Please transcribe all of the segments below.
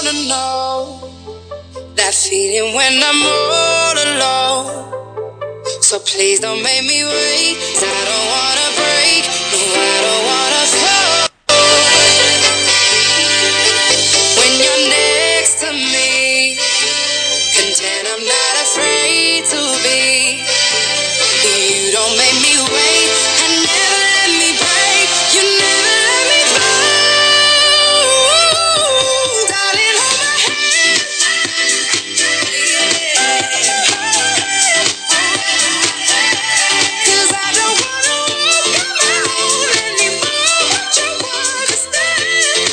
wanna know that feeling when I'm all alone. So please don't make me wait. I don't wanna break. No, I don't wanna fall. When you're next to me, content I'm not afraid to be. You don't make me wait. And never let me break. You never let me fall. Darling, hold my hand. Cause I don't wanna walk on my own anymore. But you understand.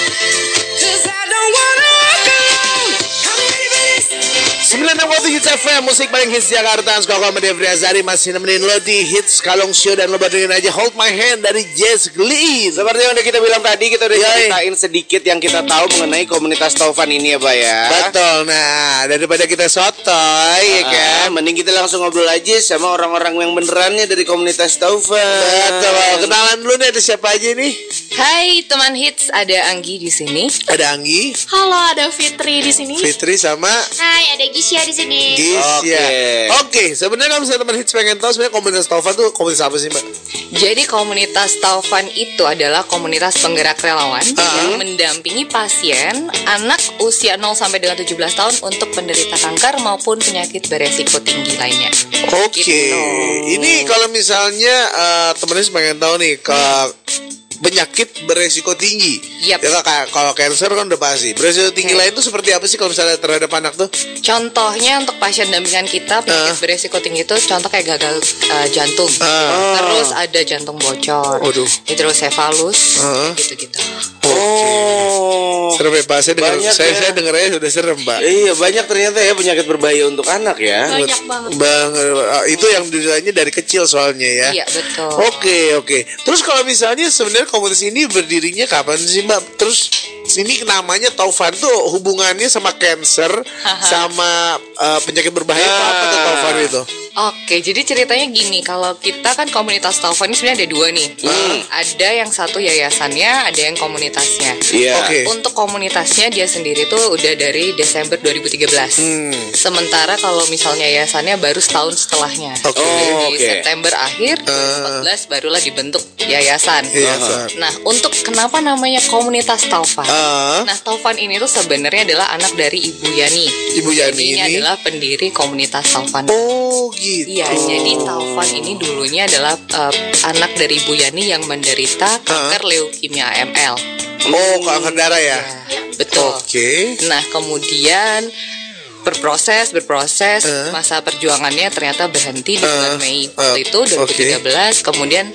Cause I don't wanna walk alone. I'm ready for this. 96.7 Hits FM, musik paling hits Jakarta. Suka Muhammad Devri Azari masih nemenin lo di Hits Kalong Show. Dan lo dengerin aja Hold My Hand dari Jazz Glee. Seperti yang udah kita bilang tadi, kita udah ceritain sedikit yang kita tahu mengenai komunitas Taufan ini ya, Pak ya. Betul. Nah, daripada kita sotoy ya kan, mending kita langsung ngobrol aja sama orang-orang yang benerannya dari komunitas Taufan. betul. Kenalan dulu nih, ada siapa aja nih? Hai teman hits, ada Anggi di sini. Ada Anggi, Halo, ada Fitri di sini. Fitri sama Hai, ada Gisya di sini. Gisya. Oke, sebenarnya kalau misalnya teman hits pengen tahu sebenarnya komunitas Taufan tuh komunitas apa sih, Mbak? Jadi komunitas Taufan itu adalah komunitas penggerak relawan yang mendampingi pasien anak usia 0 sampai dengan 17 tahun untuk penderita kanker maupun penyakit beresiko tinggi lainnya. Oke. Gitu. Ini kalau misalnya teman hits pengen tahu nih ke penyakit beresiko tinggi. Yap. Ya kayak kalau cancer kan udah pasti. Beresiko tinggi lain tuh seperti apa sih kalau misalnya terhadap anak tuh? Contohnya untuk pasien dampingan kita penyakit beresiko tinggi itu contoh kayak gagal jantung, terus ada jantung bocor, Waduh. hidrosefalus, gitu-gitu. Serem ya, Pak. Saya Banyak dengarnya sudah serem, Pak. Iya, banyak ternyata ya penyakit berbahaya untuk anak ya. Banyak banget. Itu yang dideritanya dari kecil soalnya ya. Iya betul. Oke. Terus kalau misalnya sebenarnya komunitas ini berdirinya kapan sih, Mbak? Terus ini namanya Taufan tuh hubungannya sama cancer sama penyakit berbahaya apa tuh Taufan itu? Oke, jadi ceritanya gini, kalau kita kan komunitas Taufan ini sebenarnya ada dua nih. Ada yang satu yayasannya, ada yang komunitasnya. Iya. Oke. Untuk komunitasnya dia sendiri tuh udah dari Desember 2013. Sementara kalau misalnya yayasannya baru setahun setelahnya. Oke. Di September akhir 2014 barulah dibentuk yayasan. Yayasan. Nah, untuk kenapa namanya komunitas Taufan? Nah, Taufan ini tuh sebenarnya adalah anak dari Ibu Yani. Ibu Yani ini ini adalah pendiri komunitas Taufan. Oh gitu. Iya, jadi Taufan ini dulunya adalah anak dari Ibu Yani yang menderita kanker leukemia AML. Oh, kanker darah ya? Betul. Oke. Nah, kemudian berproses masa perjuangannya ternyata berhenti di bulan Mei waktu itu 2013. Kemudian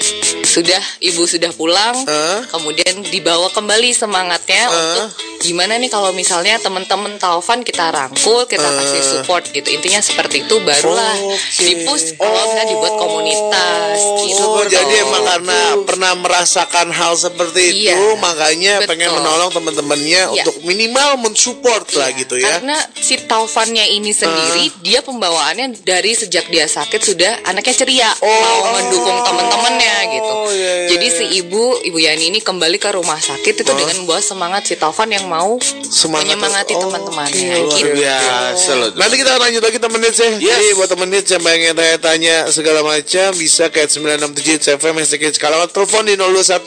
ibu sudah pulang, kemudian dibawa kembali semangatnya untuk gimana nih kalau misalnya teman-teman Taufan kita rangkul, kita kasih support gitu. Intinya seperti itu, barulah dipush kalau misalnya dibuat komunitas gitu. Jadi emang karena pernah merasakan hal seperti itu, makanya pengen menolong teman-temannya untuk minimal mensupport lah gitu ya. Karena si Taufannya ini sendiri, dia pembawaannya dari sejak dia sakit sudah anaknya ceria, mau mendukung teman-temannya gitu. Jadi si Ibu Yani ini kembali ke rumah sakit itu dengan membawa semangat si Taufan yang mau menyemangati teman-temannya gitu. Biasa loh. Nanti kita lanjut lagi temen Hits ya. Jadi buat temen Hits yang pengen tanya-tanya segala macam bisa ke 967 Hits FM #. Kalau telepon di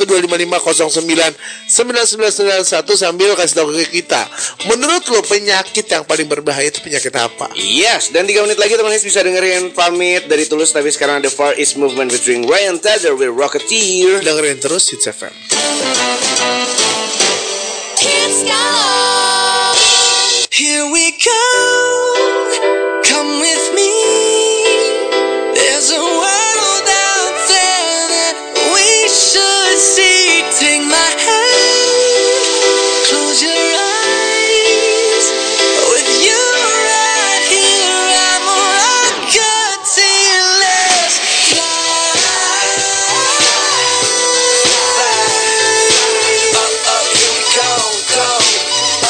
02125099991 sambil kasih tahu ke kita. Menurut lo penyakit yang paling berbahaya itu penyakit apa? Yes, dan 3 menit lagi teman bisa dengerin pamit dari Tulus. Tapi sekarang ada Far East Movement featuring Ryan Tedder with Rocketeer. Dengerin terus Hits FM. Here we go, come with me. There's a world out there that we should see. Take my hand, close your eyes. With you right here, I'm a rocketeer. Let's fly. Oh, here we go.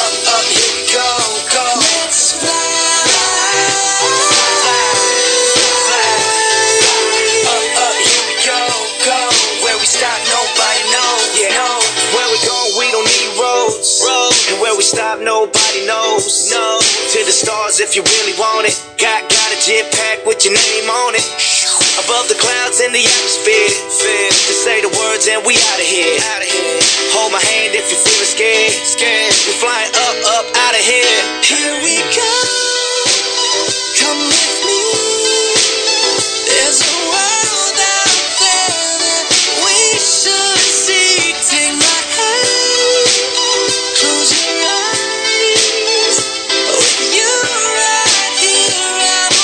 nobody knows. No, to the stars if you really want it. Got a jet pack with your name on it. Above the clouds in the atmosphere. To say the words and we out of here. Hold my hand if you're feeling scared. We flying up out of here. Here we go. Come with me. There's a world out there that we should see. Take my hand. Close your eyes. With you right here, I'm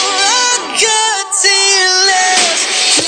rocketing.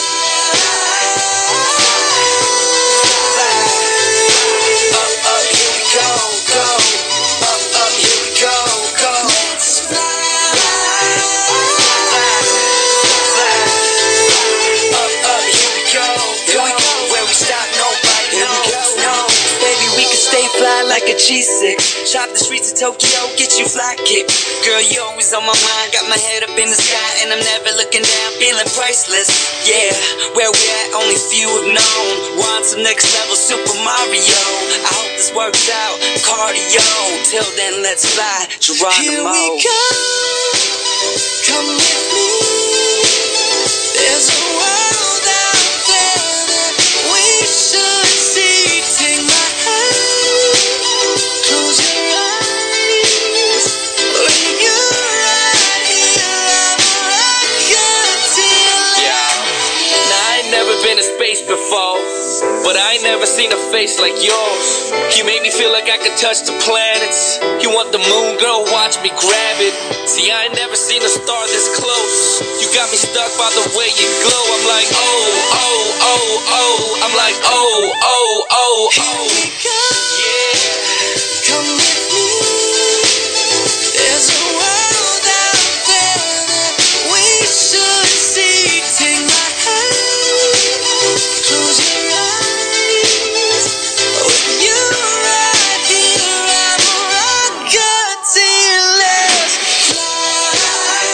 Like a G6, shop the streets of Tokyo, get you fly kick. Girl, you always on my mind, got my head up in the sky, and I'm never looking down, feeling priceless. Yeah, where we at, only few have known. We're on some next level Super Mario. I hope this works out, cardio. Till then, let's fly, Geronimo. Here we go, come with me. There's a world out there that we should see. Take my hand. Close your eyes. When you're right here, I'm rocketing. Yeah. Now I ain't never been to space before, but I ain't never seen a face like yours. You make me feel like I could touch the planets. You want the moon, girl, watch me grab it. See, I ain't never seen a star this close. You got me stuck by the way you glow. I'm like, oh, oh, oh, oh. I'm like, oh, oh, oh, oh. Here we go. Yeah. Come with me. There's a world out there that we should see. Take my hand. Close your eyes. With you right here, I'm rocketing. Let's fly.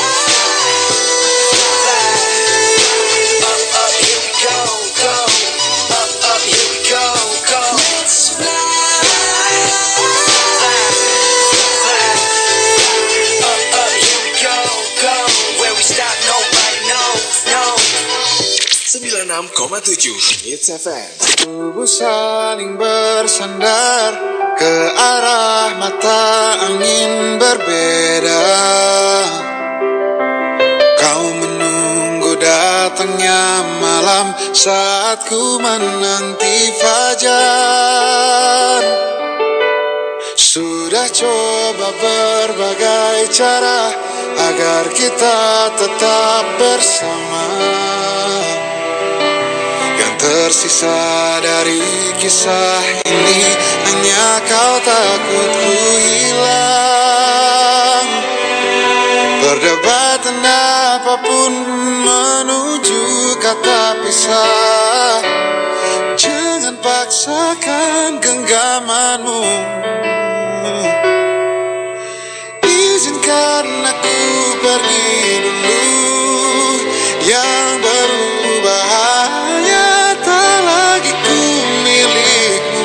Up, here we go, go. Up, here we go, go. Let's fly. Here we go, go. Where we stop, nobody knows, no. 96,7 Hits FM. Tubuh saling bersandar ke arah mata angin berbeda. Kau menunggu datangnya malam saat ku menanti fajar. Sudah coba berbagai cara agar kita tetap bersama. Yang tersisa dari kisah ini hanya kau takut ku hilang. Perdebatan apapun menuju kata pisah. Jangan paksakan genggamanmu. Izinkan aku pergi dulu. Yang berubah hanya tak lagi ku milikmu.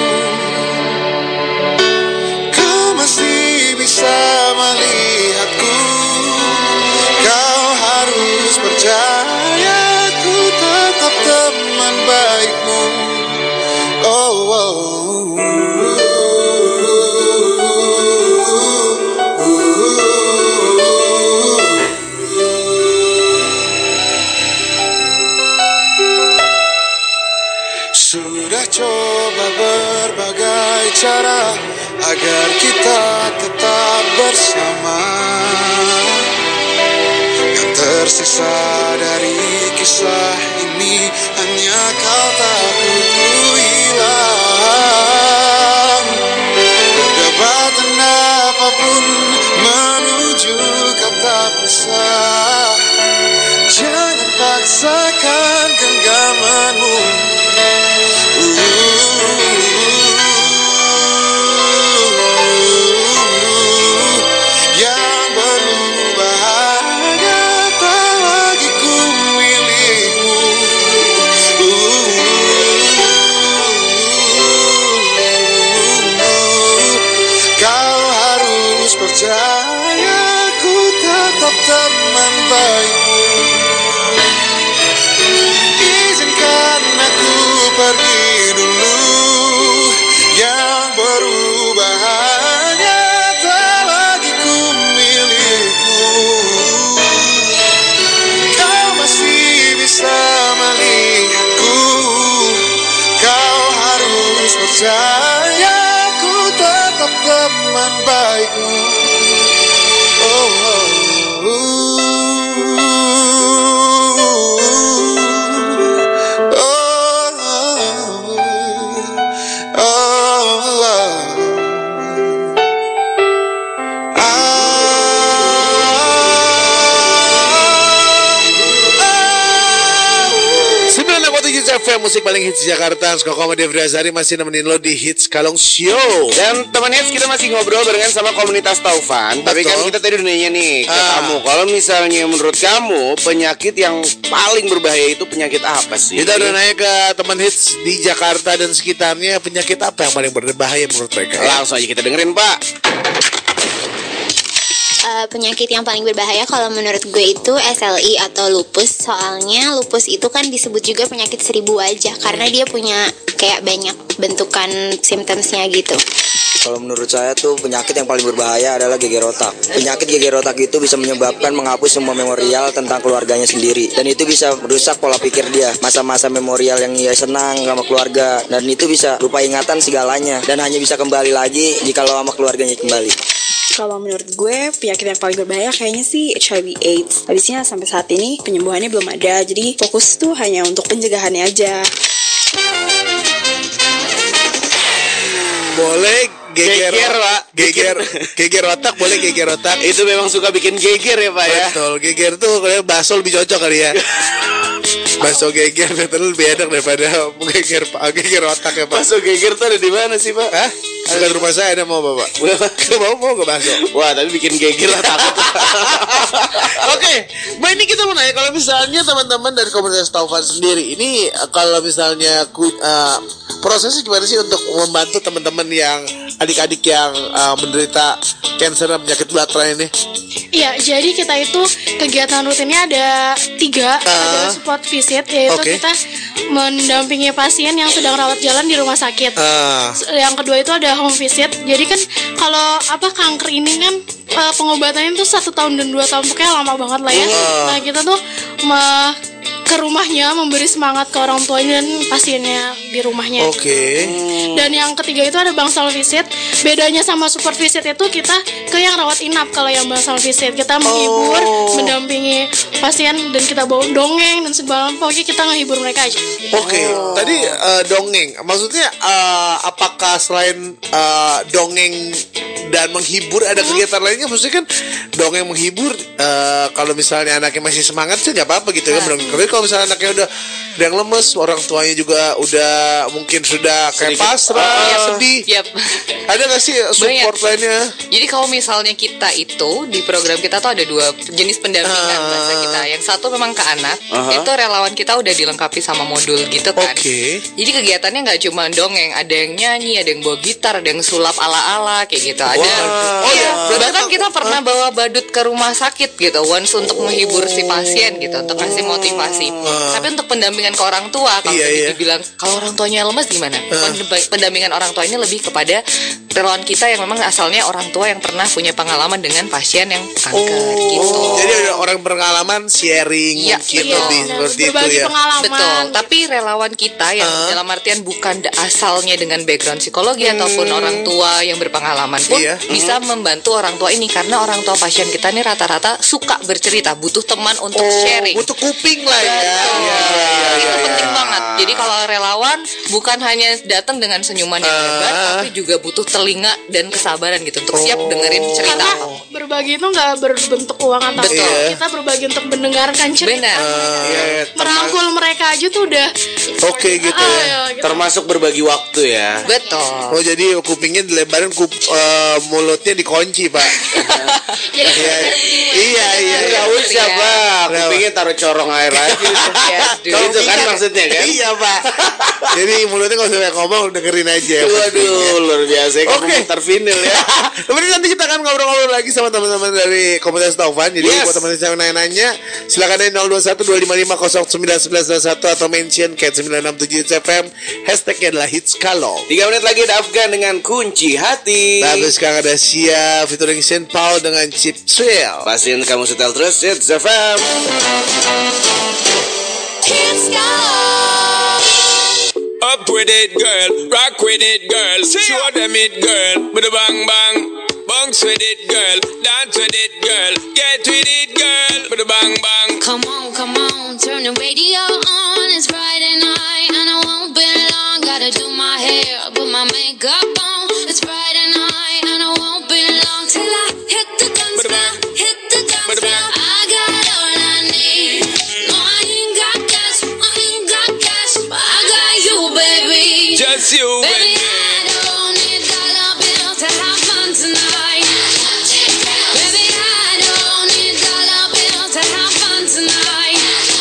Kau masih bisa melihatku. Kau harus percaya ku tetap teman baikmu. Oh, oh. Sudah coba berbagai cara agar kita tetap bersama. Yang tersisa dari kisah ini hanya kau takut ku hilang. Perdebatan apapun menuju kata pisah. Jangan paksakan genggamanmu. Yang berubah hanya tak lagi ku milikmu. Kau percaya ku tetap teman baikmu. Izinkan aku pergi dulu, yang berubah hanya tak lagi ku milikmu. Kau masih bisa melihatku, kau harus percaya ku tetap teman baikmu. Oh, oh, FM musik paling hits Jakarta. Skoko Devri Azari masih nemenin lo di Hits Kalong Show. Dan teman hits kita masih ngobrol barengan sama komunitas Taufan. Tapi kan kita tadi nanya nih ke kamu, kalau misalnya menurut kamu penyakit yang paling berbahaya itu penyakit apa sih? Kita udah nanya ke teman hits di Jakarta dan sekitarnya, penyakit apa yang paling berbahaya menurut mereka. Langsung aja kita dengerin, Pak. Penyakit yang paling berbahaya kalau menurut gue itu SLI atau lupus. Soalnya lupus itu kan disebut juga penyakit 1000 wajah karena dia punya kayak banyak bentukan symptomsnya gitu. Kalau menurut saya tuh penyakit yang paling berbahaya adalah geger otak. Penyakit geger otak itu bisa menyebabkan menghapus semua memorial tentang keluarganya sendiri. Dan itu bisa merusak pola pikir dia. Masa-masa memorial yang ia senang sama keluarga. Dan itu bisa lupa ingatan segalanya. Dan hanya bisa kembali lagi jika lo sama keluarganya kembali. Kalau menurut gue penyakit yang paling berbahaya kayaknya sih HIV AIDS. Habisnya sampai saat ini penyembuhannya belum ada. Jadi fokus tuh hanya untuk pencegahannya aja. Boleh geger Pak. geger otak, boleh geger otak. Itu memang suka bikin geger ya, Pak ya. Betul, geger tuh kayak bakso lebih cocok kali ya. Bakso geger betul lebih enak daripada geger otak ya, Pak. Bakso geger tuh ada di mana sih, Pak? Hah? Dekat rumah saya ada, mau Bapak? mau ke bakso. Wah, tapi bikin geger lah takut. Oke, Mbak, ini kita mau nanya, kalau misalnya teman-teman dari komunitas Taufan sendiri ini, kalau misalnya prosesnya gimana sih untuk membantu teman-teman yang adik-adik yang menderita cancer dan penyakit belateran ini? Iya, jadi kita itu kegiatan rutinnya ada 3. Ada support visit, yaitu kita mendampingi pasien yang sedang rawat jalan di rumah sakit. Yang kedua itu ada home visit. Jadi kan kalau kanker ini kan pengobatannya itu 1 tahun dan 2 tahun, pokoknya lama banget lah ya. Nah, kita tuh ke rumahnya memberi semangat ke orang tuanya dan pasiennya di rumahnya. Dan yang ketiga itu ada bangsal visit. Bedanya sama support visit itu kita ke yang rawat inap. Kalau yang bangsal visit kita menghibur, mendampingi pasien, dan kita bawa dongeng dan segala, pokoknya kita ngehibur mereka aja. Tadi dongeng, maksudnya apakah selain dongeng dan menghibur ada kegiatan lainnya? Maksudnya kan dongeng menghibur, kalau misalnya anaknya masih semangat sih nggak apa-apa gitu kan. Tapi kalau misalnya anaknya udah yang lemes, orang tuanya juga udah mungkin sudah kayak pasrah, sedih. Ada nggak sih support lainnya? Jadi kalau misalnya kita itu di program kita tuh ada 2 jenis pendampingan bahasa kita. Yang satu memang ke anak, itu relawan kita udah dilengkapi sama modul gitu kan. Jadi kegiatannya nggak cuma dongeng, ada yang nyanyi, ada yang bawa gitar, ada yang sulap ala-ala kayak gitu. Ada. Bahkan kita pernah bawa badut ke rumah sakit gitu, once untuk menghibur si pasien gitu, untuk kasih motivasi. Tapi untuk pendampingan ke orang tua, kalau dibilang kalau orang tuanya lemas gimana? Pendampingan orang tua ini lebih kepada relawan kita yang memang asalnya orang tua yang pernah punya pengalaman dengan pasien yang kanker gitu. Jadi ada orang berpengalaman sharing mungkin lebih seperti itu ya. Betul. Tapi relawan kita yang dalam artian bukan asalnya dengan background psikologi ataupun orang tua yang berpengalaman pun bisa membantu orang tua ini, karena orang tua pasien kita ini rata-rata suka bercerita, butuh teman untuk sharing. Butuh kuping lah ya. Itu penting banget. Jadi kalau relawan bukan hanya datang dengan senyuman yang lebar, tapi juga butuh telinga dan kesabaran gitu untuk siap dengerin cerita. Karena berbagi itu nggak berbentuk uang atau kita berbagi untuk mendengarkan cerita. Merangkul mereka aja tuh udah gitu. Termasuk berbagi waktu ya. Betul. Jadi kupingnya dilebarin, mulutnya dikunci, Pak. Jadi iya. Nggak usah, Pak. Kupingnya taruh corong air aja. Kalau itu kan maksudnya kan? Iya, Pak. Jadi mulutnya kalau sampai ngomong dengerin aja. Waduh, luar biasa. memutar vinil ya. Kemudian nanti kita akan ngobrol-ngobrol lagi sama teman-teman dari komunitas Taufan. Jadi buat teman-teman yang nanya-nanya, silakan dari 021-255-091121 atau mention Cat 967 FM. Hashtagnya adalah Hits Kalong. 3 menit lagi ada Afgan dengan Kunci Hati. Bagus, sekarang ada Sia featuring Saint Paul dengan Chip Thrill. Pastiin kamu setel terus Hits FM. Hits Kalong. Up with it, girl. Rock with it, girl. Show them it, girl. With a bang bang. Bounce with it, girl. Dance with it, girl. Get with it, girl. With a bang bang. Come on, turn the radio on. It's Friday night and I won't be long. Gotta do my hair, put my makeup on. It's Friday night and I won't be long till I hit the dance floor. Hit the dance floor. I got all I need. No, I ain't got cash, but I got you, baby. Just you, baby. I don't need dollar bills to have fun tonight. Baby, I don't need dollar bills to have fun tonight.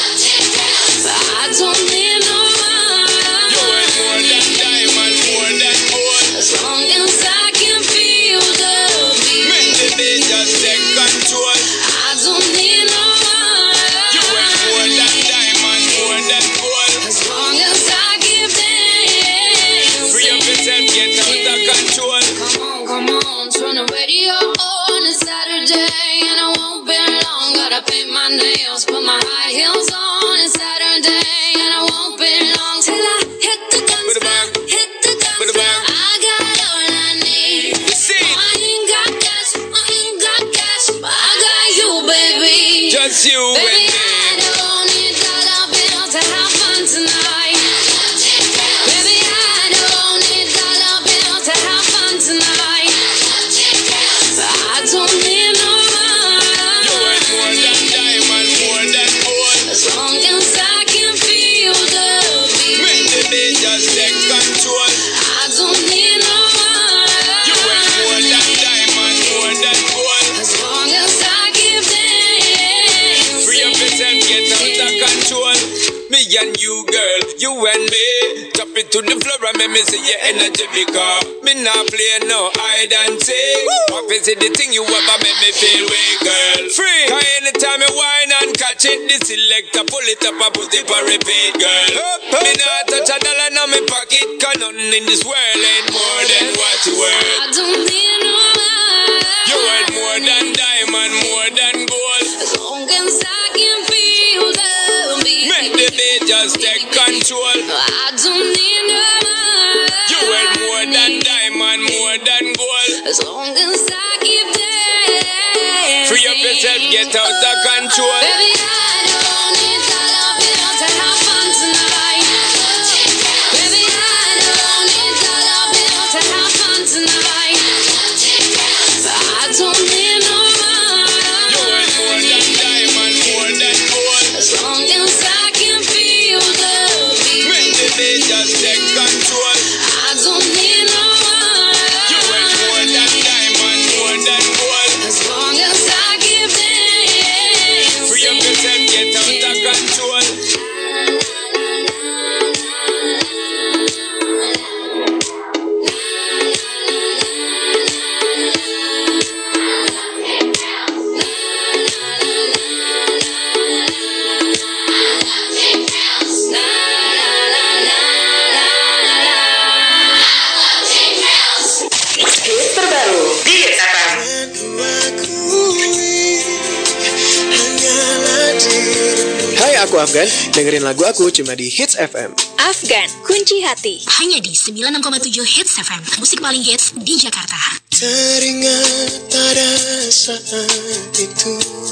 I don't need no money. You ain't more than diamond, more than gold. As long as I can feel the beat. Make the day just take control. I don't need no money. You ain't more than diamond, more than gold. As long as I keep dancing. Free up yourself, get out of control. Come on, turn the radio on. It's Saturday and I won't be long. Gotta paint my nails, put my high heels on. It's Saturday and I won't be long till I hit the dance floor. Hit the dance floor. I got all I need. I ain't got cash, but I got you, baby. Just you Baby, and me. I don't need dollar bills to have fun tonight. Baby, I don't need dollar bills to have fun tonight. I don't need no money. You ain't more than diamond, more than gold. As long as I can feel the beat. Make the day just take control. I don't need no money. You ain't more than diamond, more than gold. As long as I keep dancing. Free up yourself, get out of control. Me and you, girl, you and me. Drop it to the floor and make me see your energy because me not play no hide and seek. What is it the thing you ever make me feel way, girl? Free. Cause anytime you whine and catch it, the selector pull it up and put it for repeat, girl. Me not touch a dollar in my pocket, cause nothing in this world ain't more than what you worth. I don't need no money. You worth more than diamond, more than gold. As long as I can feel the beat. Make the day just take control. I don't need no money. You worth more than diamond, more than gold. As long as I keep dancing. Free up yourself, get out of control. Baby, I don't need dollar bills to have fun tonight. Baby, I don't need dollar bills to have fun tonight. I don't need no money. You worth more than diamond, more than gold. As long as I can feel the beat. Make the day just take control. I don't need no money. You worth more than diamond, more than gold. As long as I keep dancing. Free up yourself, get out of control. Hai, aku Afgan. Dengerin lagu aku cuma di Hits FM. Afgan, kunci hati. Hanya di 96,7 Hits FM. Musik paling hits di Jakarta. Teringat pada saat itu,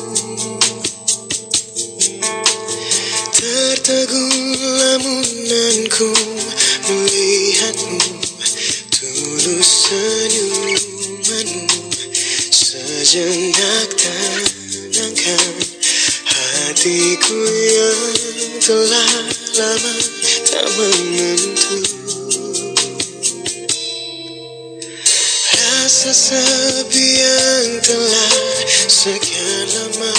tertegun lamunanku melihatmu, tulus senyumanmu, sejenak tenangkan hatiku yang telah lama tak menentu. Rasa sepi yang telah sekian lama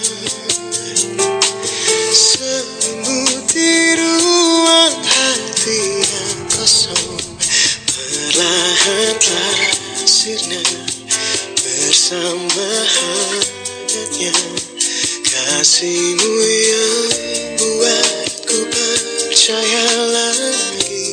sembuh di ruang hati yang kosong, perlahan-lahan sama hangatnya kasihmu yang buatku percaya lagi.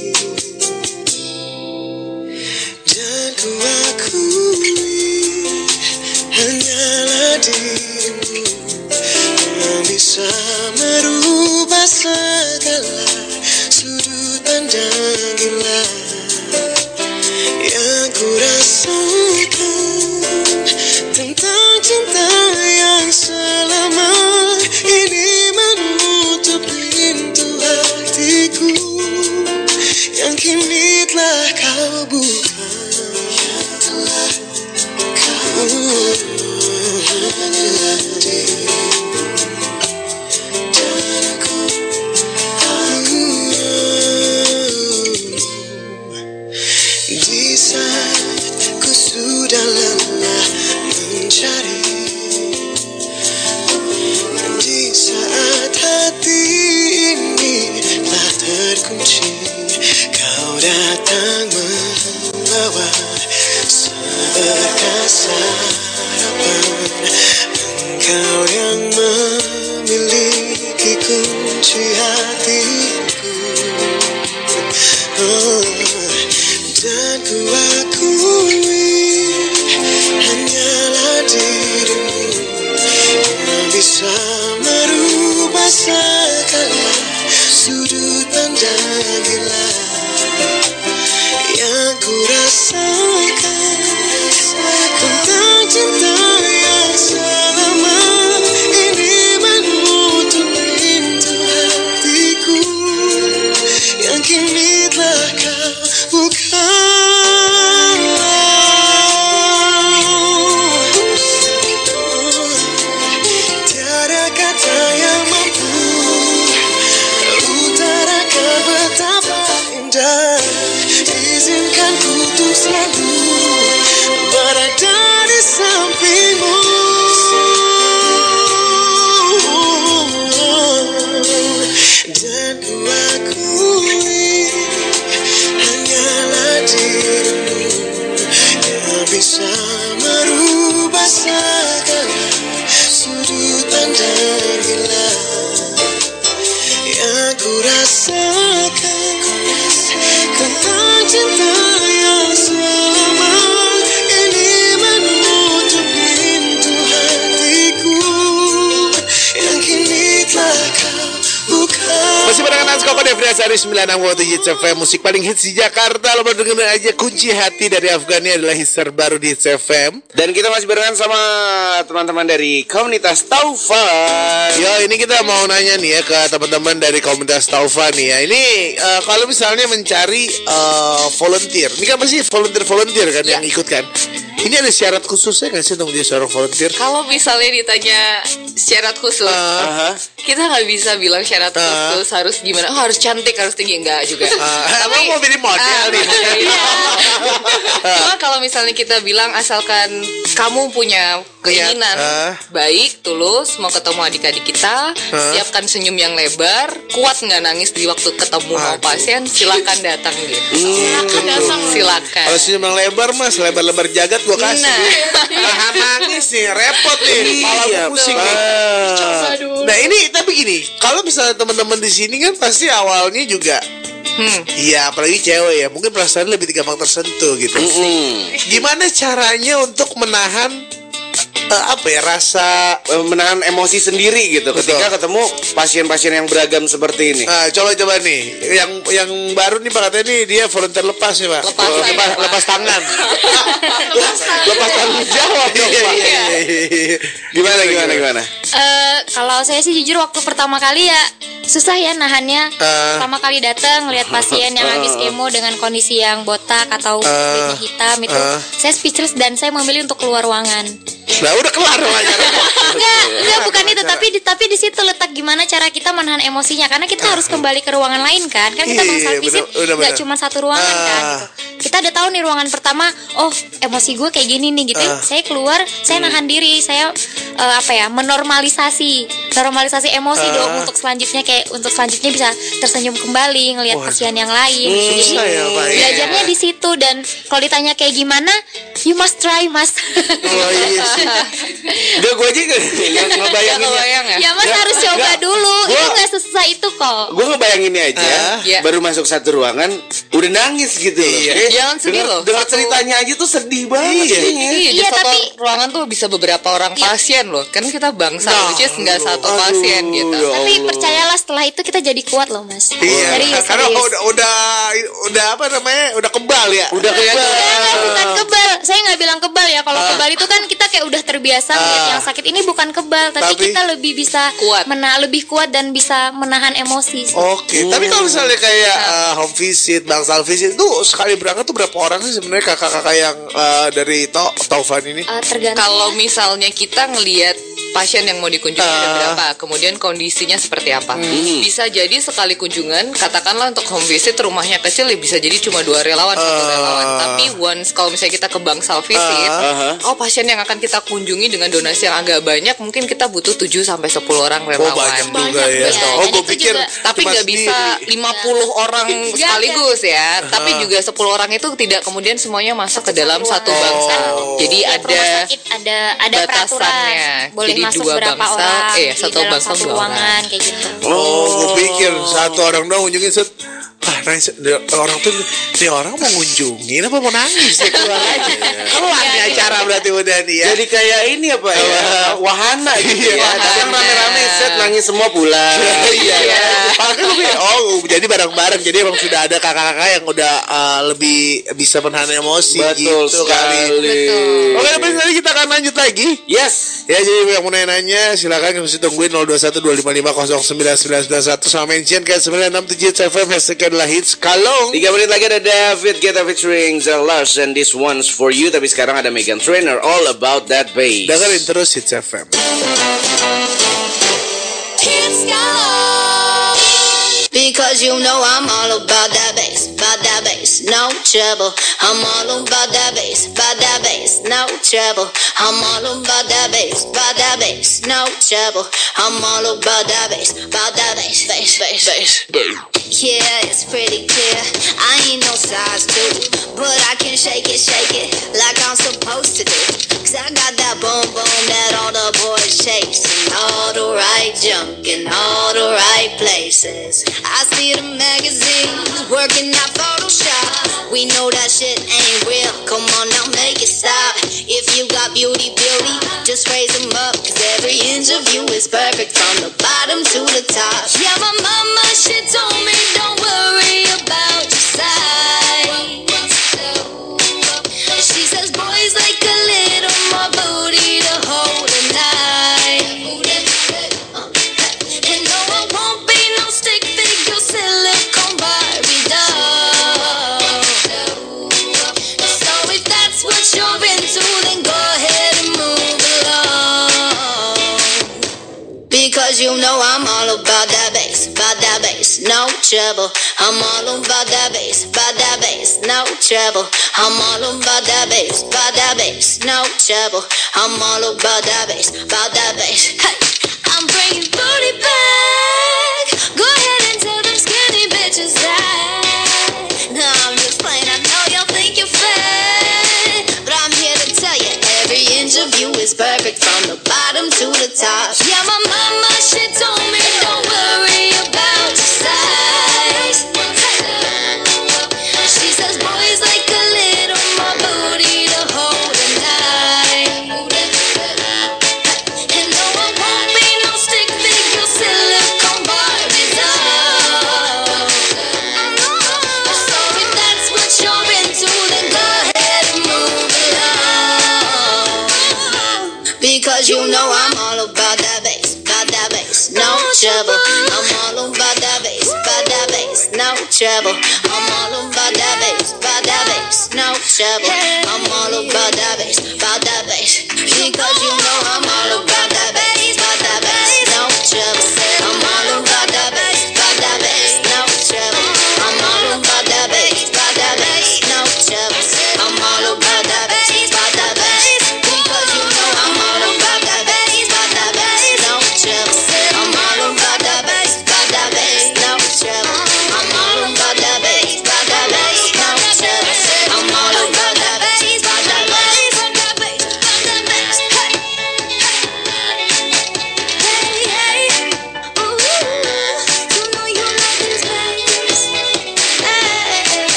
Dan ku akui hanyalah dirimu yang bisa merubah segala sudut pandang gila yang ku rasakan tentang cinta yang selama ini menutup pintu hatiku yang kini telah kau buka. Di saat ku sudah lelah mencari, di saat hati ini telah terkunci, kau datang membawa seberkas harapan. Engkau yang memiliki kunci hatiku. Dan ku akui hanyalah dirimu yang bisa merubah segala sudut pandang gila yang ku rasakan tentang cinta yang selama ini menutup pintu hatiku yang kini telah kau buka. Tiada kata yang mampu utarakan betapa indah. Izinkan ku untuk selalu berada di sampingmu. Dan ku akui hanyalah dirimu yang bisa merubah segala sudut pandang gila yang ku rasakan tentang cinta yang selama ini menutup pintu hatiku yang kini telah kau buka. Masih barengan Koko Devriasari 96.7 Hits FM, musik paling hits di Jakarta. Lo baru dengerin aja Kunci Hati dari Afghani adalah hits terbaru di Hits FM. Dan kita masih barengan sama teman-teman dari komunitas Taufan. Yo, ini kita mau nanya nih ya ke teman-teman dari komunitas Taufan nih ya. Ini kalau misalnya mencari volunteer, ini kan pasti volunteer kan yang ikut kan. Ini ada syarat khususnya nggak sih untuk menjadi seorang volunteer? Kalau misalnya ditanya syarat khusus, kita nggak bisa bilang syarat khusus harus gimana. Oh, harus cantik, harus tinggi, enggak juga. Tapi mau pilih model nih. Cuma kalau misalnya kita bilang asalkan kamu punya keinginan baik, tulus, mau ketemu adik-adik kita, siapkan senyum yang lebar, kuat nggak nangis di waktu ketemu sama pasien, silakan datang gitu. Silakan. Kalau senyum yang lebar mas, lebar-lebar jagat gua kasih. Tahan nangis nih, repot nih, kepala gua pusing nih. Nah ini tapi gini, kalau misalnya teman-teman di sini kan pasti awalnya juga iya, apalagi cewek ya, mungkin perasaan lebih gampang tersentuh gitu. Gimana caranya untuk menahan rasa menahan emosi sendiri gitu. Betul. Ketika ketemu pasien-pasien yang beragam seperti ini. Coba nih, yang baru nih Pak katanya nih dia volunteer lepas nih Pak. Lepas tangan. lepas tanggung jawab dong Pak. Gimana? Kalau saya sih jujur waktu pertama kali ya susah ya nahannya. Pertama kali datang lihat pasien yang habis kemo dengan kondisi yang botak atau kulitnya hitam itu, saya speechless dan saya memilih untuk keluar ruangan. Nah udah kelar wawancara. Enggak bukan itu, tapi di situ letak gimana cara kita menahan emosinya, karena kita harus kembali ke ruangan lain kan kita bangsal visit nggak cuma satu ruangan kan gitu. Kita udah tahu nih ruangan pertama, oh emosi gue kayak gini nih gitu. Saya keluar, saya nahan diri, saya menormalisasi emosi dong untuk selanjutnya bisa tersenyum kembali ngelihat pasien yang lain. Jadi belajarnya di situ, dan kalau ditanya kayak gimana, you must try mas. Oh iya sih. Udah gue aja nggak ngebayangin ya mas harus coba dulu. Itu nggak sesusah itu kok. Gue ngebayanginnya aja baru masuk satu ruangan udah nangis gitu loh. Jangan sedih loh. Dengar ceritanya aja tuh sedih banget. Iya tapi ruangan tuh bisa beberapa orang pasien loh. Kan kita bangsa which is nggak satu pasien gitu. Tapi percayalah setelah itu kita jadi kuat loh mas. Iya. Karena udah apa namanya udah kebal ya. Udah kebal. Bukan kebal. Saya nggak bilang kebal ya. Kalau kebal itu kan kita kayak udah terbiasa lihat yang sakit. Ini bukan kebal, tapi kita lebih bisa lebih kuat dan bisa menahan emosi. Oke. Tapi kalau misalnya kayak home visit, bangsal visit itu sekali berangkat tuh berapa orang sih sebenarnya kakak-kakak yang dari Taufan ini? Tergantung. Kalau misalnya kita ngelihat pasien yang mau dikunjungi ada berapa, kemudian kondisinya seperti apa. Bisa jadi sekali kunjungan, katakanlah untuk home visit rumahnya kecil ya bisa jadi cuma 2 relawan, 1 relawan. Tapi once kalau misalnya kita ke bangsal visit, pasien yang akan kita kunjungi dengan donasi yang agak banyak, mungkin kita butuh 7 sampai 10 orang relawan. Banyak juga ya. Gue pikir tapi nggak bisa 50 orang sekaligus ya. Tapi juga 10 orang itu tidak kemudian semuanya masuk ke dalam satu bangsal. Jadi ada batasannya. Boleh jadi masuk 2 berapa bangsal, orang satu bangsal 2 ruangan kayak gitu. Gue pikir satu orang doang kunjungin nangis. Orang tuh nih orang mau ngunjungin apa mau nangis ya keluar aja. Kelar nih acara berarti udah nih ya. Jadi kayak ini apa ya? Wahana gitu ya. Kadang rame-rame set nangis semua pulang. Iya. Jadi bareng-bareng. Jadi emang sudah ada kakak-kakak yang udah lebih bisa menahan emosi. Betul gitu sekali. Betul. Oke, tapi nanti kita akan lanjut lagi. Yes. Ya, jadi yang mau nanya silakan masih tungguin 0212550991 sama mention ke 967 FM adalah hits Kalong. 3 menit lagi ada David Guetta featuring Zara Larsson, this one's for you. Tapi sekarang ada Meghan Trainor, All About That Bass. Dengerin terus hits FM. Hits Kalong. Because you know I'm all about that bass, no trouble. I'm all about that bass, no trouble. I'm all about that bass, no trouble. I'm all about that bass, bass. Yeah, it's pretty clear. I ain't no size 2, but I can shake it like I'm supposed to do. 'Cause I got that boom boom that all the boys chase, and all the right junk in all the right places. I see the magazines working out Photoshop. We know that shit ain't real. Come on now, make it stop. If you got beauty, just raise them up. 'Cause every inch of you is perfect from the bottom to the top. Yeah, my mama, she told me don't worry about your size. She says boys like a little more booty to hold at night. And no, I won't be no stick figure silicone Barbie doll. So if that's what you're into, then go ahead and move along. Because you know I'm all about that bass, no trouble. I'm all about that bass, no trouble. I'm all about that bass, no trouble. I'm all about that bass, Hey, I'm bringing booty back. Go ahead and tell them skinny bitches that. No, I'm just playing. I know y'all think you're fat, but I'm here to tell you every inch of you is perfect from the bottom to the top. Yeah, my mama, she told me don't worry about your size. She says boys like a little more booty to hold at night. And no, I won't be no stick figure silicone Barbie doll. So if that's what you're into, then go ahead and move along. Because you know I'm all about that bass, no trouble. I'm all about that bass, no trouble. I'm all about that bass, no trouble. I'm all about that bass, because you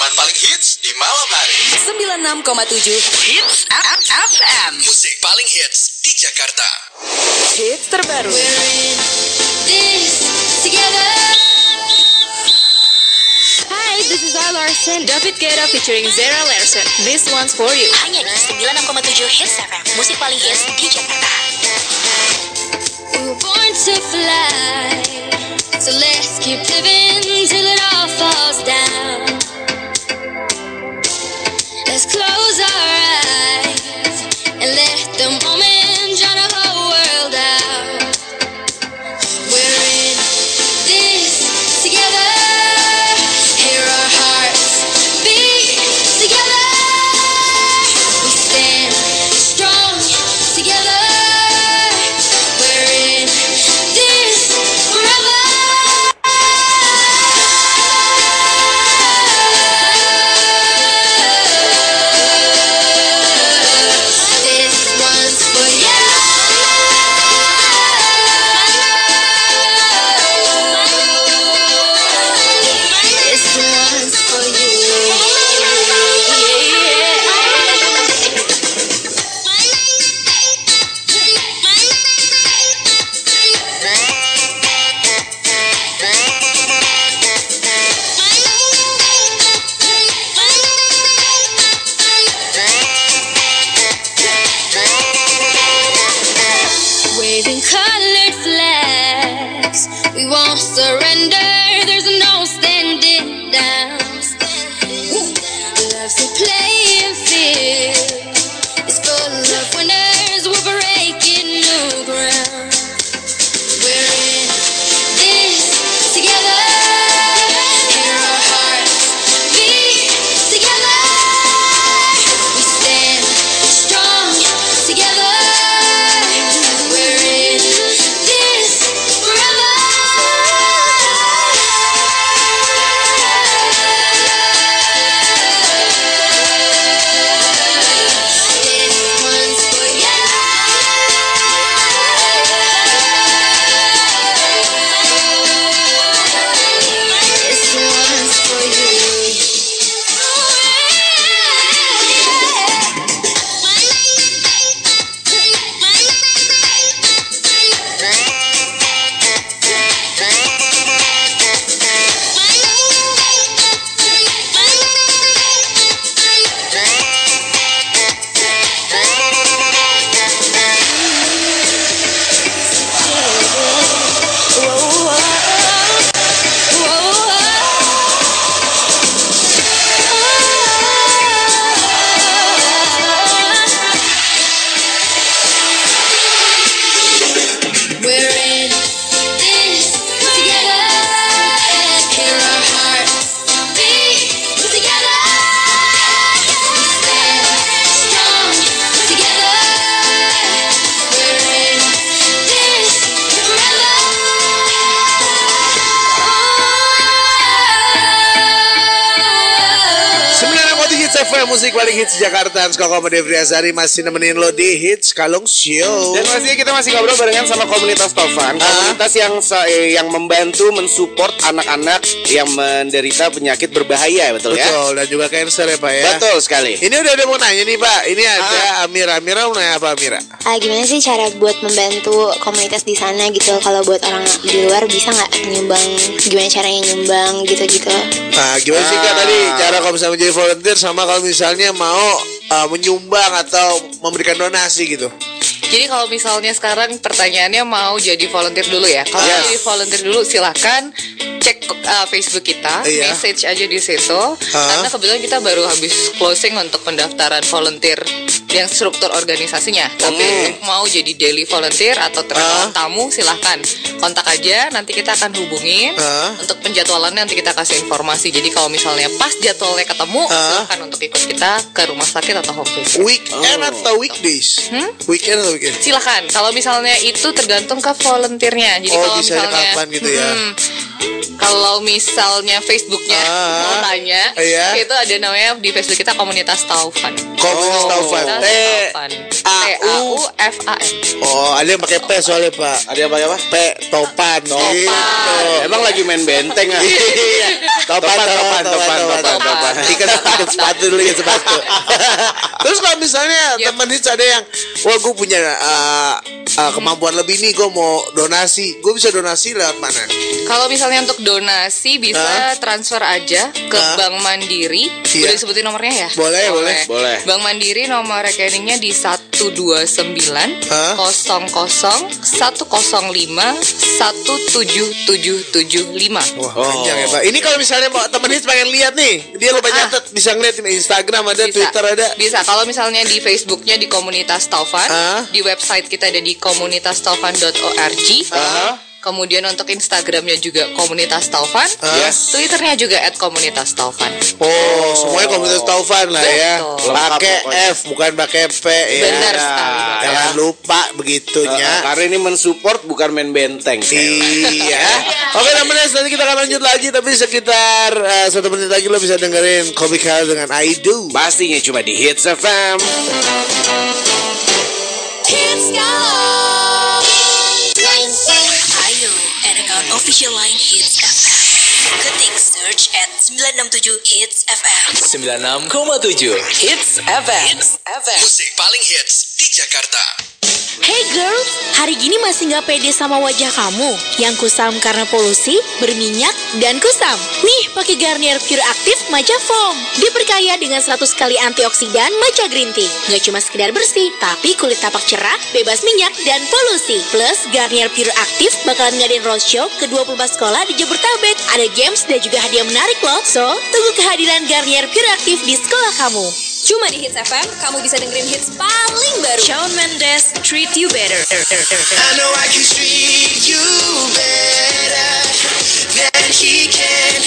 Rekaman paling hits di malam hari. 96,7 Hits FM. Musik paling hits di Jakarta. Hits terbaru. This together. Hi, this is Zara Larson. David Guetta featuring Zara Larson. This one's for you. Hanya di 96,7 Hits FM. Musik paling hits di Jakarta. We were born to fly, so let's keep living till it all falls down. Let's close our eyes and let the moment drown our whole world out. We're in this together. Hear our hearts beat together. We stand strong together. We're in this forever. Waving colored flags, we won't surrender. There's no standing down. Love's a playing field. It's full of winners. We're breaking new ground. We're in this together. Hear our hearts beat together. We stand strong together. We're in this forever. This one's for you. This one's for you. We're in this together. Hear our hearts beat together. We stand strong together. We're in this forever. 96 Hits FM, musik paling hits Jakarta. Skoko Komedi Friazari masih nemenin lo di Hits Kalong Show. Dan pastinya kita masih ngobrol barengan sama komunitas Taufan, komunitas yang membantu mensupport anak-anak yang menderita penyakit berbahaya, betul ya? Betul, dan juga cancer ya Pak ya. Betul sekali. Ini udah ada mau nanya nih Pak. Ini ada Amira mau nanya apa Amira? Gimana sih cara buat membantu komunitas di sana gitu? Kalau buat orang di luar bisa nggak nyumbang? Gimana caranya nyumbang gitu-gitu? Nah, gimana sih Kak tadi cara kalau misalnya menjadi volunteer sama kalau misalnya mau menyumbang atau memberikan donasi gitu? Jadi kalau misalnya sekarang pertanyaannya mau jadi volunteer dulu ya. Kalau jadi volunteer dulu silahkan cek Facebook kita, message aja di situ. Karena kebetulan kita baru habis closing untuk pendaftaran volunteer yang struktur organisasinya. Tapi untuk mau jadi daily volunteer atau tamu silahkan kontak aja. Nanti kita akan hubungin untuk penjadwalannya, nanti kita kasih informasi. Jadi kalau misalnya pas jadwalnya ketemu, silahkan untuk ikut kita ke rumah sakit atau home visit. Weekend atau weekdays? Weekend atau weekend? Silahkan. Kalau misalnya itu tergantung ke volunteernya. Jadi kalau bisa misalnya kapan gitu ya? Kalau misalnya Facebooknya mau tanya, itu ada namanya di Facebook kita Komunitas Taufan. Komunitas Taufan. TAUFAN. Oh, ada yang pakai P soalnya Pak. Ada yang pakai apa? P Topan. Emang lagi main benteng ah? Topan. Ikat sepatu dulu, ikat sepatu. Terus kalau misalnya teman hits ada yang, wah gue punya kemampuan lebih nih, gue mau donasi, gue bisa donasi lewat mana? Kalau misalnya untuk donasi bisa transfer aja ke Bank Mandiri. Boleh disebutin nomornya ya? Boleh. Bank Mandiri nomor rekeningnya di 129 00 105 17775. Wah, panjang ya, Pak. Ini kalau misalnya temen hits pengen lihat nih, dia lupa nyatet, bisa ngeliat di Instagram ada, bisa. Twitter ada. Bisa. Kalau misalnya di Facebooknya di Komunitas Taufan, di website kita ada di komunitastaufan.org. Kemudian untuk Instagramnya juga Komunitas Taufan, Twitternya juga @komunitastaufan. Oh, semuanya Komunitas Taufan lah ya. Pakai F bukan pakai P ya. Benar sekali. Jangan lupa begitunya. Karena ini mensupport bukan main benteng. Iya. Oke, teman-teman, nanti kita akan lanjut lagi, tapi sekitar 1 menit lagi lo bisa dengerin Komik Hal dengan I Do. Pastinya cuma di Hits FM. Hits Official line Hits FM. Ketik search at 967 Hits FM. 96,7 Hits FM. Musik paling hits di Jakarta. Hey girls, hari gini masih gak pede sama wajah kamu yang kusam karena polusi, berminyak, dan kusam? Nih, pakai Garnier Pure Active Matcha Foam. Diperkaya dengan 100 kali antioksidan matcha green tea. Gak cuma sekedar bersih, tapi kulit tampak cerah, bebas minyak, dan polusi. Plus, Garnier Pure Active bakalan ngadain roadshow ke 24 sekolah di Jabodetabek. Ada games dan juga hadiah menarik loh. So, tunggu kehadiran Garnier Pure Active di sekolah kamu. Cuma di Hits FM, kamu bisa dengerin hits paling baru. Shawn Mendes, Treat You Better. I know I can treat you better than he can.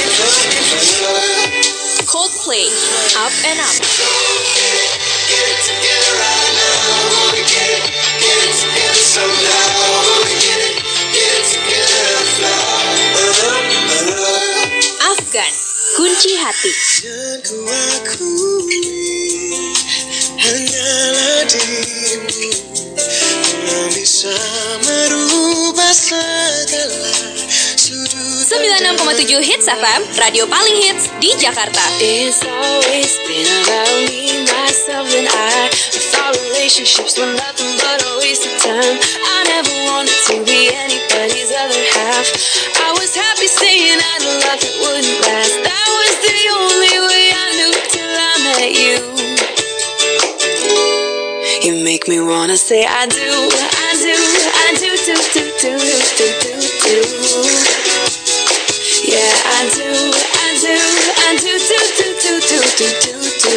Coldplay, Up and Up. Get it together right now. Get it together somehow. Get it together flow. Afgan, Kunci Hati. Dan ku akui hanyalah dirimu yang bisa merubah segala sudut. 96,7 Hits FM, radio paling hits di Jakarta. It's always been about me, myself and I thought relationships were nothing but a waste of time. I never wanted to be anybody's other half. I was happy saying I had a love that wouldn't last. That was the only way I knew till I met you. You make me wanna say I do, I do, I do, do, do, do, do, do, do. Yeah, I do, I do, I do, do, do, do, do, do, do, do.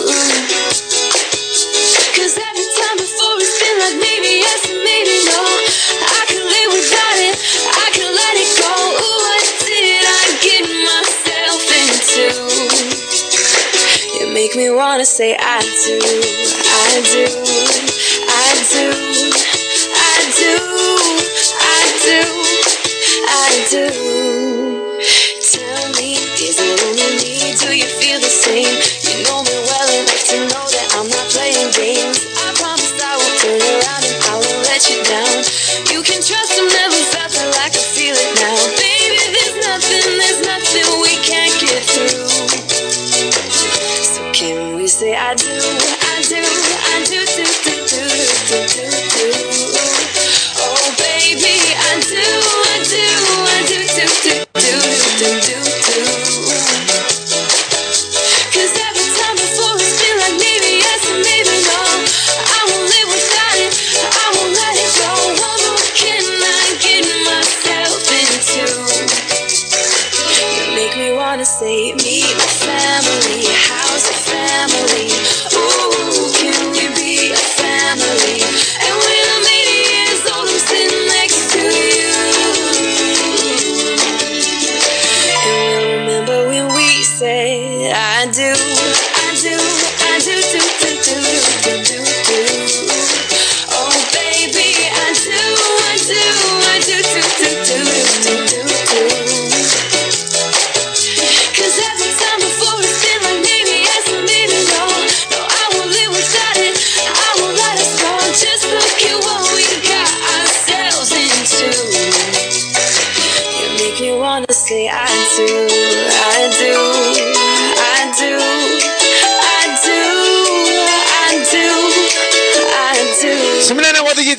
'Cause every time before it's been like maybe yes and maybe no. I can live without it, I can let it go. Ooh, what did I get myself into? You make me wanna say I do, I do, I do, I do, I do, I do. Tell me, is it only me? Do you feel the same? You know me well enough to know that I'm not playing games. I promise I won't turn around and I won't let you down. You can trust I've never felt it like I feel it now. Baby, there's nothing we can't get through. So can we say I do, I do, I do, do, do, do, do, do, do. Oh baby, I do, I do, I do, do, do, do, do, do, do. 'Cause every time before it's been like maybe yes and maybe no. I won't live without it, I won't let it go. What more can I get myself into? You make me wanna say meet my family, how's the family? Ooh, can we be a family? And when I'm 80 years old, I'm sitting next to you. And we'll remember when we said I do, I do, I do, do, do, do, do, do, do. Oh baby, I do, I do, I do, do, do, do, do, do, do. 'Cause every time before it's been like maybe yes and maybe no. No, I won't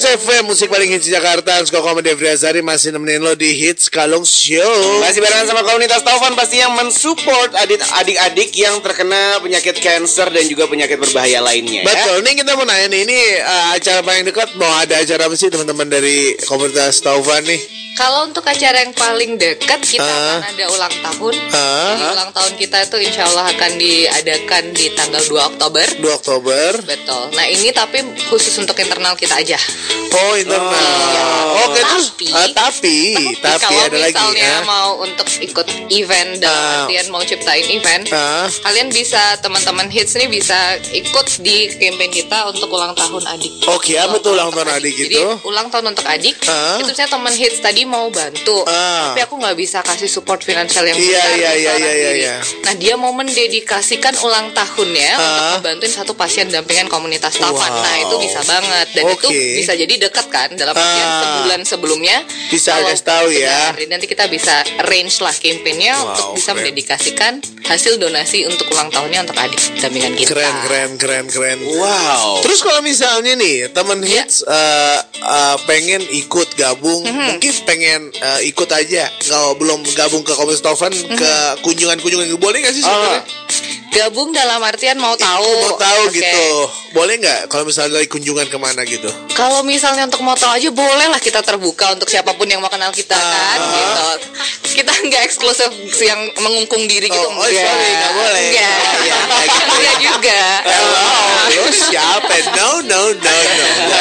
Hits FM, musik paling hits Jakarta. Ansko Komedi Friazari masih nemenin lo di Hits Kalong Show. Masih barengan sama komunitas Taufan pasti yang mensupport adik-adik yang terkena penyakit kanker dan juga penyakit berbahaya lainnya. Betul, nih kita mau nanya nih, ini acara paling dekat mau ada acara apa sih teman-teman dari komunitas Taufan nih? Kalau untuk acara yang paling dekat kita akan ada ulang tahun. Jadi ulang tahun kita itu insya Allah akan diadakan di tanggal 2 Oktober. 2 Oktober. Betul. Nah ini tapi khusus untuk internal kita aja. Oh internal. Oke terus. Tapi kalau ada lagi. Misalnya mau untuk ikut event dan kalian mau ciptain event, kalian bisa teman-teman hits nih bisa ikut di campaign kita untuk ulang tahun adik. Oke, apa tuh ulang tahun adik itu? Jadi ulang tahun untuk adik. Itu saya teman hits tadi mau bantu, tapi aku nggak bisa kasih support finansial yang besar. Iya. Nah dia mau mendedikasikan ulang tahunnya untuk membantuin satu pasien dampingan komunitas Taufan. Nah itu bisa banget dan itu bisa jadi dekat kan dalam artian sebulan sebelumnya. Bisa kasih tahu ya. Nanti kita bisa arrange lah campaignnya untuk bisa mendedikasikan hasil donasi untuk ulang tahunnya untuk adik dampingan kita. Keren. Wow. Terus kalau misalnya nih teman hits pengen ikut gabung, mungkin pengen ikut aja, belum gabung ke komunitas Taufan, ke kunjungan boleh nggak sih sebenarnya? Gabung dalam artian mau tahu gitu, boleh nggak kalau misalnya lagi kunjungan kemana gitu? Kalau misalnya untuk mau tahu aja boleh lah, kita terbuka untuk siapapun yang mau kenal kita kan gitu. Kita nggak eksklusif yang mengungkung diri gitu. Sorry, nggak boleh. Enggak juga. Lo siapa? No.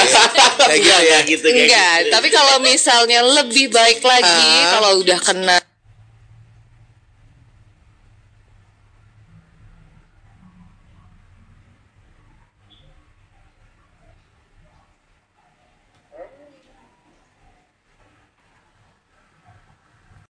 Kayak gitu. Enggak, tapi kalau misalnya lebih baik lagi kalau udah kena